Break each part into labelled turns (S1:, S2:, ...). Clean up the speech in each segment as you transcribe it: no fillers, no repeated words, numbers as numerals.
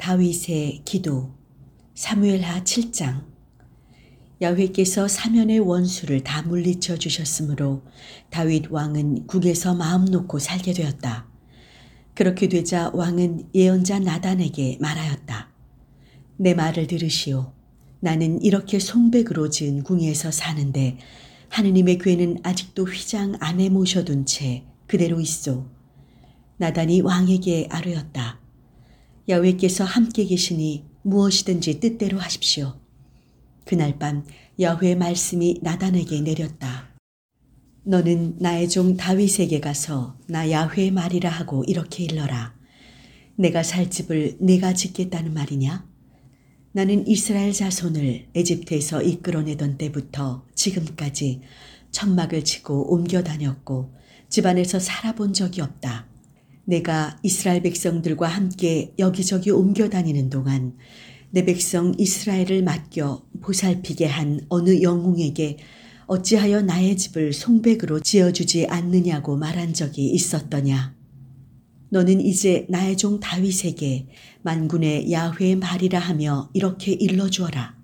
S1: 다윗의 기도. 사무엘하 7장. 야훼께서 사면의 원수를 다 물리쳐 주셨으므로 다윗 왕은 국에서 마음 놓고 살게 되었다. 그렇게 되자 왕은 예언자 나단에게 말하였다. 내 말을 들으시오. 나는 이렇게 송백으로 지은 궁에서 사는데 하느님의 궤는 아직도 휘장 안에 모셔둔 채 그대로 있소. 나단이 왕에게 아뢰었다. 야훼께서 함께 계시니 무엇이든지 뜻대로 하십시오. 그날 밤 야훼의 말씀이 나단에게 내렸다. 너는 나의 종 다윗에게 가서 나 야훼의 말이라 하고 이렇게 일러라. 내가 살 집을 내가 짓겠다는 말이냐? 나는 이스라엘 자손을 에집트에서 이끌어내던 때부터 지금까지 천막을 치고 옮겨 다녔고 집안에서 살아본 적이 없다. 내가 이스라엘 백성들과 함께 여기저기 옮겨 다니는 동안 내 백성 이스라엘을 맡겨 보살피게 한 어느 영웅에게 어찌하여 나의 집을 송백으로 지어주지 않느냐고 말한 적이 있었더냐. 너는 이제 나의 종 다윗에게 만군의 야훼의 말이라 하며 이렇게 일러주어라.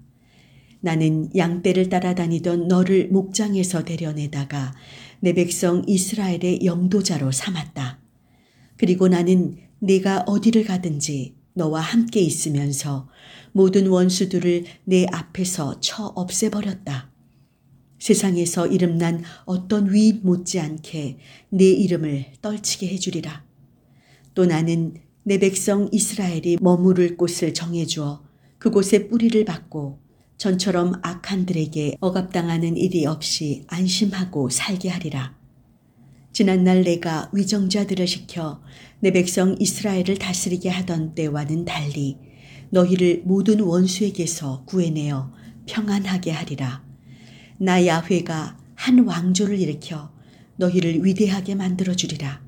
S1: 나는 양떼를 따라다니던 너를 목장에서 데려내다가 내 백성 이스라엘의 영도자로 삼았다. 그리고 나는 네가 어디를 가든지 너와 함께 있으면서 모든 원수들을 내 앞에서 쳐 없애버렸다. 세상에서 이름난 어떤 위인 못지않게 네 이름을 떨치게 해주리라. 또 나는 내 백성 이스라엘이 머무를 곳을 정해주어 그곳에 뿌리를 박고 전처럼 악한들에게 억압당하는 일이 없이 안심하고 살게 하리라. 지난날 내가 위정자들을 시켜 내 백성 이스라엘을 다스리게 하던 때와는 달리 너희를 모든 원수에게서 구해내어 평안하게 하리라. 나 야훼가 한 왕조를 일으켜 너희를 위대하게 만들어주리라.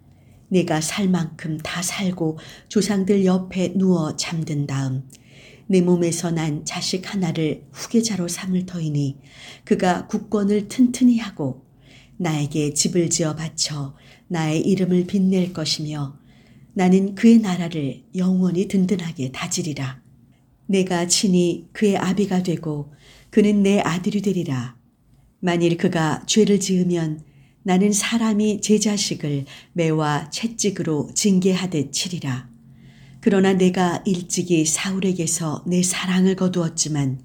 S1: 내가 살 만큼 다 살고 조상들 옆에 누워 잠든 다음 내 몸에서 난 자식 하나를 후계자로 삼을 터이니 그가 국권을 튼튼히 하고 나에게 집을 지어 바쳐 나의 이름을 빛낼 것이며 나는 그의 나라를 영원히 든든하게 다지리라. 내가 친히 그의 아비가 되고 그는 내 아들이 되리라. 만일 그가 죄를 지으면 나는 사람이 제 자식을 매와 채찍으로 징계하듯 치리라. 그러나 내가 일찍이 사울에게서 내 사랑을 거두었지만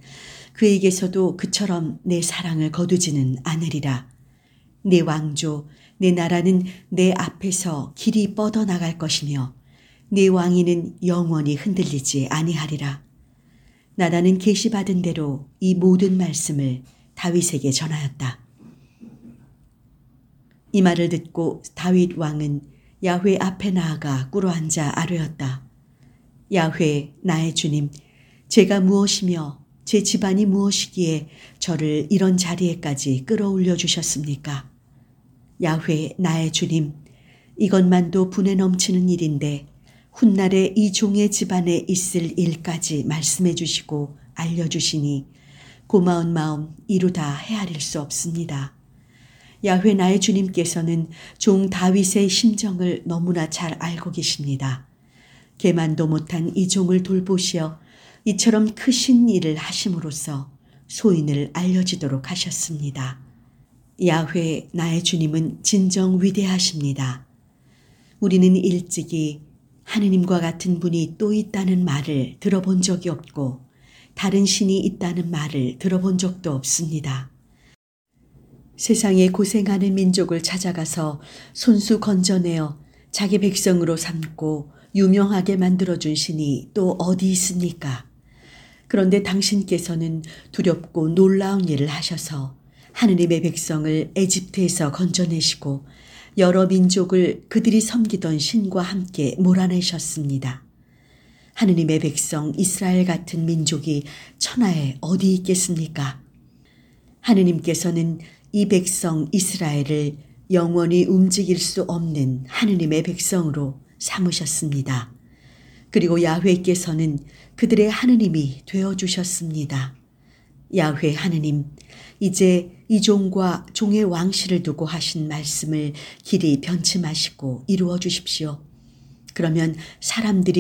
S1: 그에게서도 그처럼 내 사랑을 거두지는 않으리라. 내 왕조, 내 나라는 내 앞에서 길이 뻗어나갈 것이며 내 왕위는 영원히 흔들리지 아니하리라. 나단은 계시받은 대로 이 모든 말씀을 다윗에게 전하였다. 이 말을 듣고 다윗 왕은 야훼 앞에 나아가 꿇어앉아 아뢰었다. 야훼, 나의 주님, 제가 무엇이며 제 집안이 무엇이기에 저를 이런 자리에까지 끌어올려 주셨습니까? 야훼, 나의 주님, 이것만도 분에 넘치는 일인데 훗날에 이 종의 집안에 있을 일까지 말씀해 주시고 알려주시니 고마운 마음 이루다 헤아릴 수 없습니다. 야훼 나의 주님께서는 종 다윗의 심정을 너무나 잘 알고 계십니다. 계만도 못한 이 종을 돌보시어 이처럼 크신 일을 하심으로써 소인을 알려지도록 하셨습니다. 야훼 나의 주님은 진정 위대하십니다. 우리는 일찍이 하느님과 같은 분이 또 있다는 말을 들어본 적이 없고 다른 신이 있다는 말을 들어본 적도 없습니다. 세상에 고생하는 민족을 찾아가서 손수 건져내어 자기 백성으로 삼고 유명하게 만들어준 신이 또 어디 있습니까? 그런데 당신께서는 두렵고 놀라운 일을 하셔서 하느님의 백성을 에집트에서 건져내시고 여러 민족을 그들이 섬기던 신과 함께 몰아내셨습니다. 하느님의 백성 이스라엘 같은 민족이 천하에 어디 있겠습니까? 하느님께서는 이 백성 이스라엘을 영원히 움직일 수 없는 하느님의 백성으로 삼으셨습니다. 그리고 야훼께서는 그들의 하느님이 되어주셨습니다. 야훼 하느님, 이제 이 종과 종의 왕실을 두고 하신 말씀을 길이 변치 마시고 이루어 주십시오. 그러면 사람들이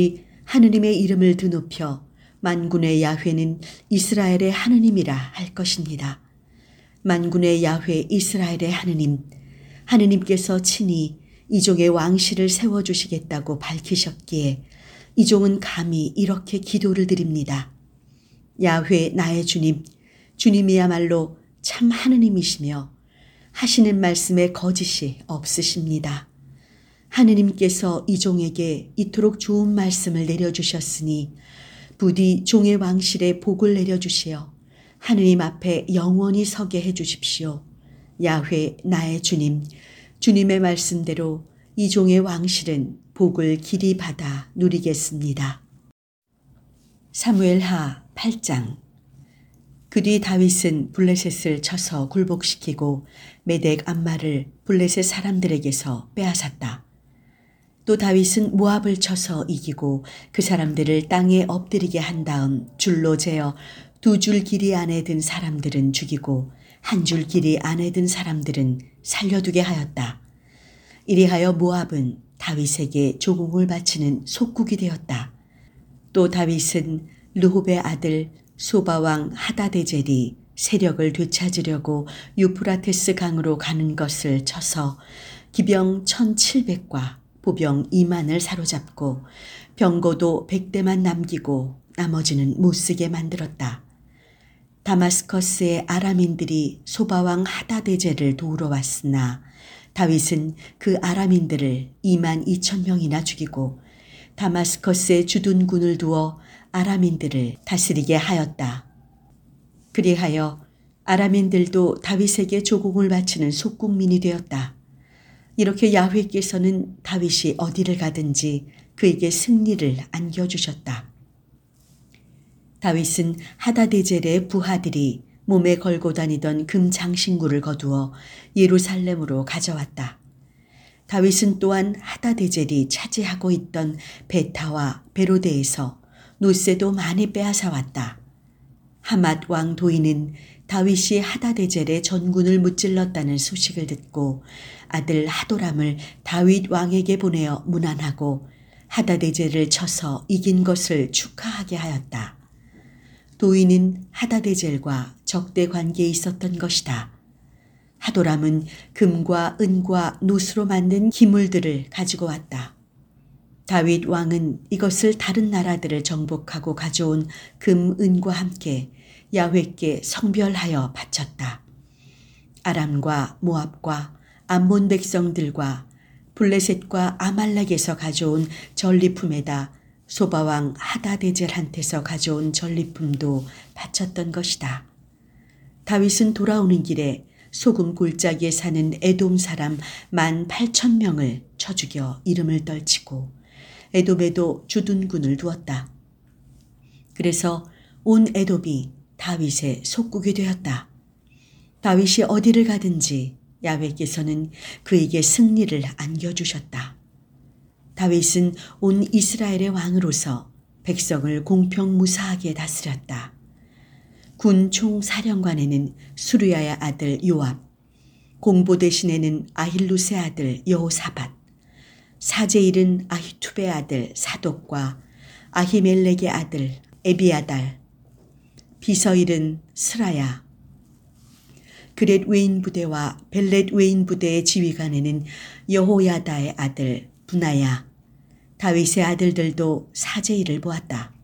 S1: 하느님의 이름을 드높여 만군의 야훼는 이스라엘의 하느님이라 할 것입니다. 만군의 야훼 이스라엘의 하느님, 하느님께서 친히 이 종의 왕실을 세워주시겠다고 밝히셨기에 이 종은 감히 이렇게 기도를 드립니다. 야훼 나의 주님, 주님이야말로 참 하느님이시며 하시는 말씀에 거짓이 없으십니다. 하느님께서 이 종에게 이토록 좋은 말씀을 내려주셨으니 부디 종의 왕실에 복을 내려주시어 하느님 앞에 영원히 서게 해주십시오. 야훼 나의 주님, 주님의 말씀대로 이 종의 왕실은 복을 길이 받아 누리겠습니다. 사무엘하 8장. 그 뒤 다윗은 블레셋을 쳐서 굴복시키고 메덱 암마를 블레셋 사람들에게서 빼앗았다. 또 다윗은 모압을 쳐서 이기고 그 사람들을 땅에 엎드리게 한 다음 줄로 재어 2줄 길이 안에 든 사람들은 죽이고 1줄 길이 안에 든 사람들은 살려두게 하였다. 이리하여 모압은 다윗에게 조공을 바치는 속국이 되었다. 또 다윗은 르홉의 아들 소바왕 하다데젤이 세력을 되찾으려고 유프라테스 강으로 가는 것을 쳐서 기병 1,700과 보병 2만을 사로잡고 병거도 100대만 남기고 나머지는 못쓰게 만들었다. 다마스커스의 아람인들이 소바왕 하다데젤을 도우러 왔으나 다윗은 그 아람인들을 22,000명이나 죽이고 다마스커스에 주둔군을 두어 아람인들을 다스리게 하였다. 그리하여 아람인들도 다윗에게 조공을 바치는 속국민이 되었다. 이렇게 야훼께서는 다윗이 어디를 가든지 그에게 승리를 안겨주셨다. 다윗은 하다데젤의 부하들이 몸에 걸고 다니던 금 장신구를 거두어 예루살렘으로 가져왔다. 다윗은 또한 하다데젤이 차지하고 있던 베타와 베로데에서 노새도 많이 빼앗아 왔다. 하맛 왕 도이는 다윗이 하다데젤의 전군을 무찔렀다는 소식을 듣고 아들 하도람을 다윗 왕에게 보내어 문안하고 하다데젤을 쳐서 이긴 것을 축하하게 하였다. 도이는 하다데젤과 적대 관계에 있었던 것이다. 하도람은 금과 은과 노수로 만든 기물들을 가지고 왔다. 다윗 왕은 이것을 다른 나라들을 정복하고 가져온 금, 은과 함께 야훼께 성별하여 바쳤다. 아람과 모압과 암몬 백성들과 블레셋과 아말렉에서 가져온 전리품에다 소바왕 하다데젤한테서 가져온 전리품도 바쳤던 것이다. 다윗은 돌아오는 길에 소금 골짜기에 사는 에돔 사람 18,000명을 쳐 죽여 이름을 떨치고 에돔에도 주둔군을 두었다. 그래서 온 에돔이 다윗의 속국이 되었다. 다윗이 어디를 가든지 야훼께서는 그에게 승리를 안겨주셨다. 다윗은 온 이스라엘의 왕으로서 백성을 공평무사하게 다스렸다. 군 총사령관에는 수르야의 아들 요압, 공보 대신에는 아힐루스의 아들 여호사밧, 사제일은 아히투베의 아들 사독과 아히멜렉의 아들 에비아달, 비서일은 스라야, 그렛 외인 부대와 벨렛 외인 부대의 지휘관에는 여호야다의 아들 분하야, 다윗의 아들들도 사제일을 보았다.